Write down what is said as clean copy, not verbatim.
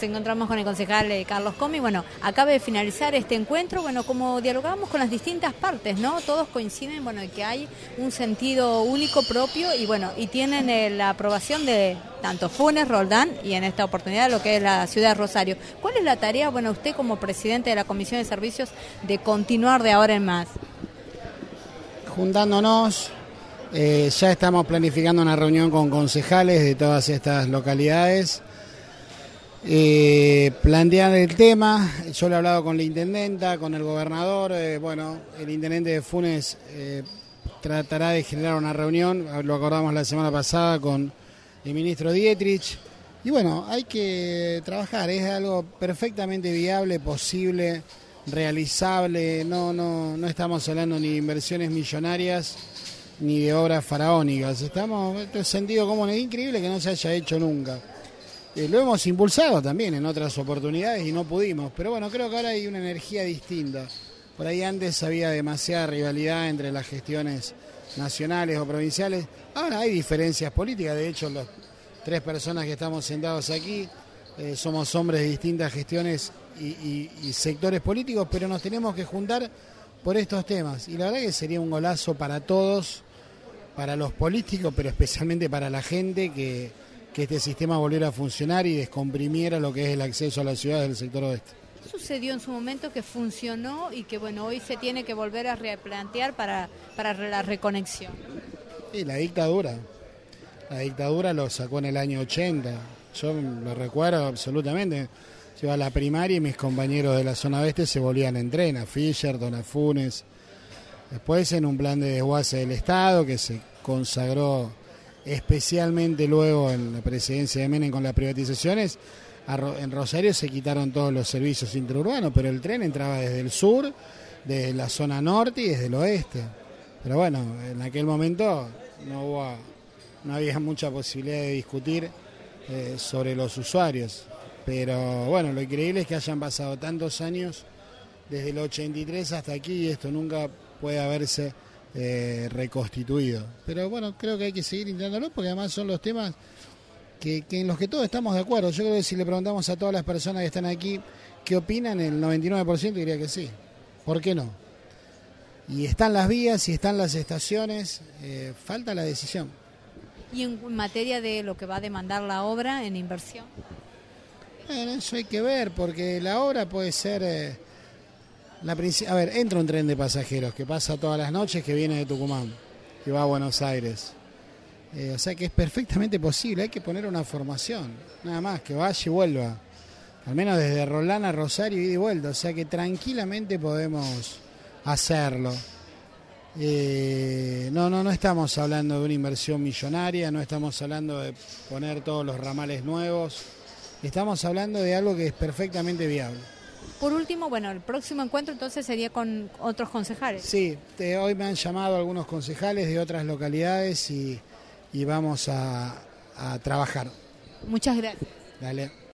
encontramos con el concejal Carlos Comi. Bueno, acaba de finalizar este encuentro, bueno, como dialogamos con las distintas partes, ¿no? Todos coinciden, bueno, que hay un sentido único propio y bueno, y tienen la aprobación de tanto Funes, Roldán y en esta oportunidad lo que es la ciudad de Rosario. ¿Cuál es la tarea, bueno, usted como presidente de la Comisión de Servicios, de continuar de ahora en más? Juntándonos, ya estamos planificando una reunión con concejales de todas estas localidades, plantear el tema. Yo lo he hablado con la intendenta, con el gobernador, bueno, el intendente de Funes tratará de generar una reunión, lo acordamos la semana pasada con el ministro Dietrich, y bueno, hay que trabajar, es algo perfectamente viable, posible, realizable, no estamos hablando ni de inversiones millonarias ni de obras faraónicas, estamos en este sentido común, es increíble que no se haya hecho nunca. Lo hemos impulsado también en otras oportunidades y no pudimos, pero bueno, creo que ahora hay una energía distinta. Por ahí antes había demasiada rivalidad entre las gestiones nacionales o provinciales, ahora hay diferencias políticas, de hecho las 3 personas que estamos sentados aquí somos hombres de distintas gestiones y sectores políticos, pero nos tenemos que juntar por estos temas y la verdad que sería un golazo para todos, para los políticos, pero especialmente para la gente que este sistema volviera a funcionar y descomprimiera lo que es el acceso a las ciudades del sector oeste. ¿Qué sucedió en su momento que funcionó y que bueno, hoy se tiene que volver a replantear para la reconexión? Sí, la dictadura lo sacó en el año 80, yo lo recuerdo absolutamente. Yo iba a la primaria y mis compañeros de la zona oeste se volvían en tren, a Fischer, a Funes. Después en un plan de desguace del Estado que se consagró especialmente luego en la presidencia de Menem con las privatizaciones, en Rosario se quitaron todos los servicios interurbanos, pero el tren entraba desde el sur, desde la zona norte y desde el oeste. Pero bueno, en aquel momento no había mucha posibilidad de discutir sobre los usuarios. Pero bueno, lo increíble es que hayan pasado tantos años, desde el 83 hasta aquí, y esto nunca puede haberse reconstituido. Pero bueno, creo que hay que seguir intentándolo porque además son los temas que en los que todos estamos de acuerdo. Yo creo que si le preguntamos a todas las personas que están aquí qué opinan, el 99% diría que sí. ¿Por qué no? Y están las vías y están las estaciones, falta la decisión. ¿Y en materia de lo que va a demandar la obra en inversión? Bueno, eso hay que ver, porque la obra puede ser... A ver, entra un tren de pasajeros que pasa todas las noches, que viene de Tucumán, que va a Buenos Aires. O sea que es perfectamente posible, hay que poner una formación, nada más, que vaya y vuelva. Al menos desde Roldán a Rosario, ida y vuelta, o sea que tranquilamente podemos hacerlo. No estamos hablando de una inversión millonaria, no estamos hablando de poner todos los ramales nuevos. Estamos hablando de algo que es perfectamente viable. Por último, bueno, el próximo encuentro entonces sería con otros concejales. Sí, hoy me han llamado algunos concejales de otras localidades y vamos a trabajar. Muchas gracias. Dale.